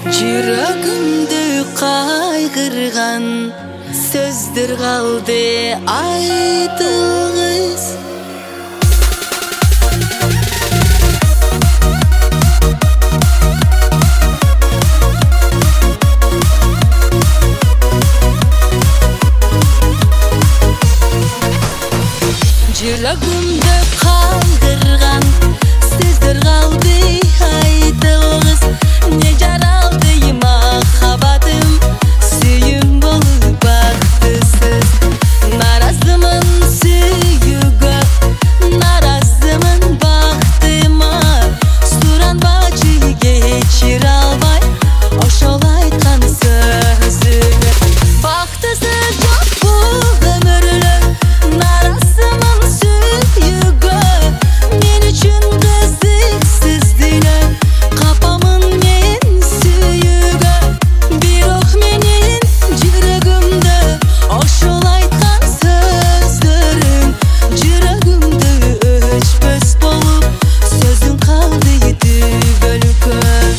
Жүрөгүмдү кайгырган сөздөр калды айтылгыс. Жүрөгүмдү кайгырган сөздөр калды айтылгыс. Не жаралды махаббатым, сүйүм болуп бактысыз. Наразымын сүйүүгө, наразымын бактыма. Суранбачы кечире албай ошол айткан сөзүңө. Бактысы жок бул өмүрлөр, наразымын сүйүүгө. Мен үчүн кызыксыз дүйнө, капамын мен сүйүүгө. Бирок менин жүрөгүмдө ошол айткан сөздөрүң жүрөгүмдө өчпөс болуп, сөзүң калды түбөлүккө.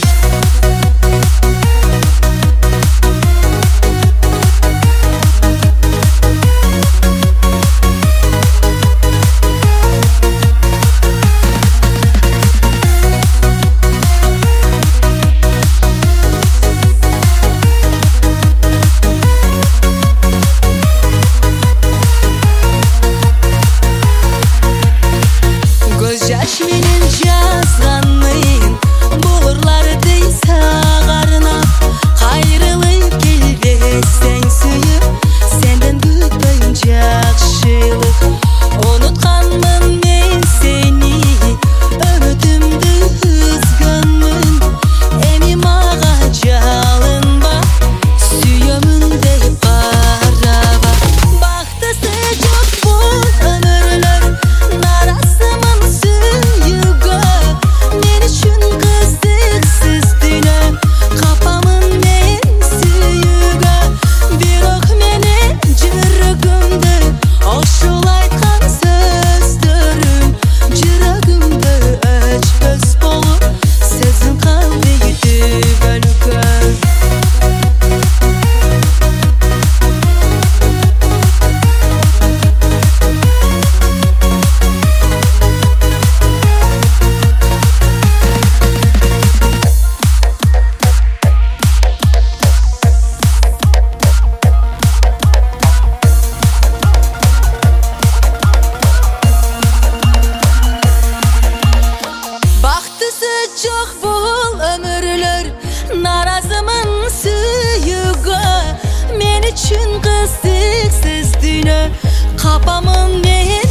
Көз жаш менен жазганмын бурларды сагарына. Кайрылып келбесең сүйүп, сенден күтпөйм жакшылык. Унутканмын мен сени, үмүтүмдү үзгөнмүн. Эми мага жалынба, сүйөмүн деп караба. Бактысы жок бул өмүрлөр, наразымын сүйүүгө. Мен үчүн кызыксыз дүйнө, капамын мен сүйүүгө. Бирок менин жүрөгүмдө ошол айткан сөздөрүң жүрөгүмдө өчпөс болуп, сөзүң калды түбөлүккө. Бактысы жок бул өмүрлөр, наразымын сүйүүгө. Мен үчүн кызыксыз дүйнө, капамын мен